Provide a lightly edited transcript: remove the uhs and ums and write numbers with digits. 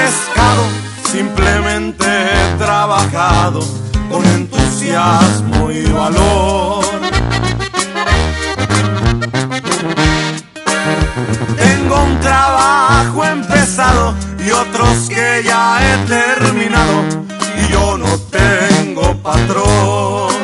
pescado, simplemente he trabajado con entusiasmo y valor. Tengo un trabajo empezado y otros que ya he terminado, y yo no tengo patrón.